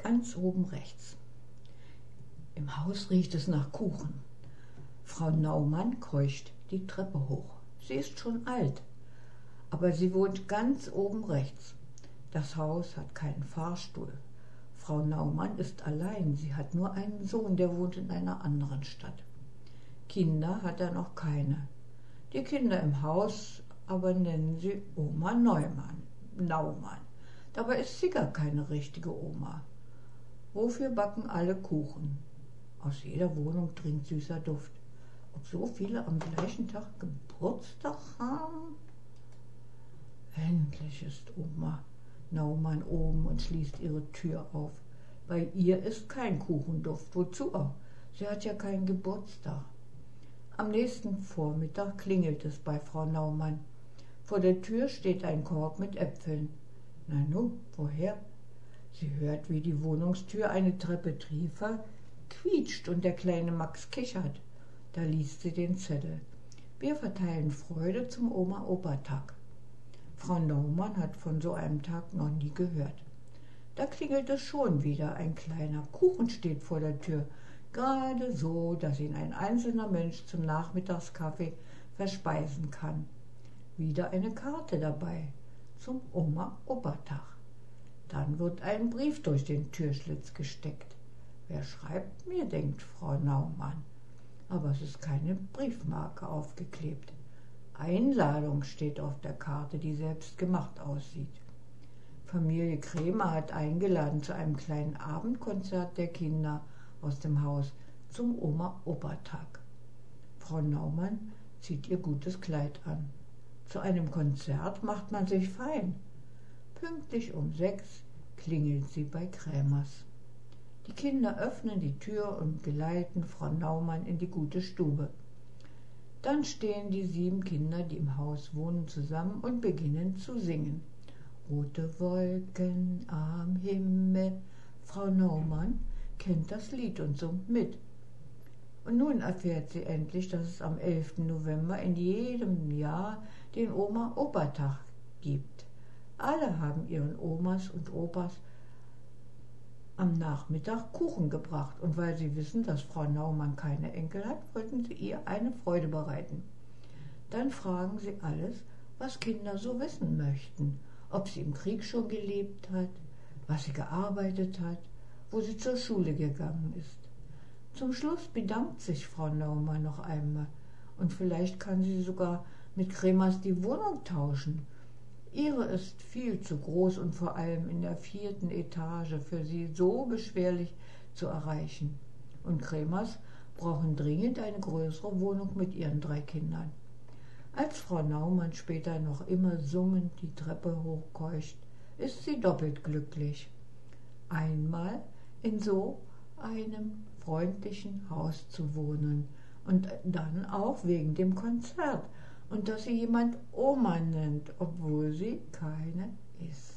ganz oben rechts. Im Haus riecht es nach Kuchen. Frau Naumann keucht die Treppe hoch. Sie ist schon alt, aber sie wohnt ganz oben rechts. Das Haus hat keinen Fahrstuhl. Frau Naumann ist allein. Sie hat nur einen Sohn, der wohnt in einer anderen Stadt. Kinder hat er noch keine. Die Kinder im Haus aber nennen sie Oma Naumann. Dabei ist sie gar keine richtige Oma. Wofür backen alle Kuchen? Aus jeder Wohnung dringt süßer Duft. Ob so viele am gleichen Tag Geburtstag haben? Endlich ist Oma Naumann oben und schließt ihre Tür auf. Bei ihr ist kein Kuchenduft. Wozu auch? Sie hat ja keinen Geburtstag. Am nächsten Vormittag klingelt es bei Frau Naumann. Vor der Tür steht ein Korb mit Äpfeln. Na nu, woher? Sie hört, wie die Wohnungstür eine Treppe tiefer quietscht und der kleine Max kichert. Da liest sie den Zettel. Wir verteilen Freude zum Oma-Opa-Tag. Frau Naumann hat von so einem Tag noch nie gehört. Da klingelt es schon wieder. Ein kleiner Kuchen steht vor der Tür, gerade so, dass ihn ein einzelner Mensch zum Nachmittagskaffee verspeisen kann. Wieder eine Karte dabei zum Oma-Opa-Tag. Dann wird ein Brief durch den Türschlitz gesteckt. Wer schreibt mir, denkt Frau Naumann. Aber es ist keine Briefmarke aufgeklebt. Einladung steht auf der Karte, die selbst gemacht aussieht. Familie Krämer hat eingeladen zu einem kleinen Abendkonzert der Kinder aus dem Haus zum Oma-Opa-Tag. Frau Naumann zieht ihr gutes Kleid an. Zu einem Konzert macht man sich fein. Pünktlich um 6 klingelt sie bei Krämers. Die Kinder öffnen die Tür und geleiten Frau Naumann in die gute Stube. Dann stehen die 7 Kinder, die im Haus wohnen, zusammen und beginnen zu singen. Rote Wolken am Himmel. Frau Naumann kennt das Lied und summt mit. Und nun erfährt sie endlich, dass es am 11. November in jedem Jahr den Oma-Opa-Tag gibt. Alle haben ihren Omas und Opas am Nachmittag Kuchen gebracht. Und weil sie wissen, dass Frau Naumann keine Enkel hat, wollten sie ihr eine Freude bereiten. Dann fragen sie alles, was Kinder so wissen möchten. Ob sie im Krieg schon gelebt hat, was sie gearbeitet hat, wo sie zur Schule gegangen ist. Zum Schluss bedankt sich Frau Naumann noch einmal. Und vielleicht kann sie sogar mit Krämers die Wohnung tauschen. Ihre ist viel zu groß und vor allem in der 4. Etage für sie so beschwerlich zu erreichen. Und Krämers brauchen dringend eine größere Wohnung mit ihren 3 Kindern. Als Frau Naumann später noch immer summend die Treppe hochkeucht, ist sie doppelt glücklich. Einmal in so einem freundlichen Haus zu wohnen und dann auch wegen dem Konzert und dass sie jemand Oma nennt, obwohl sie keine ist.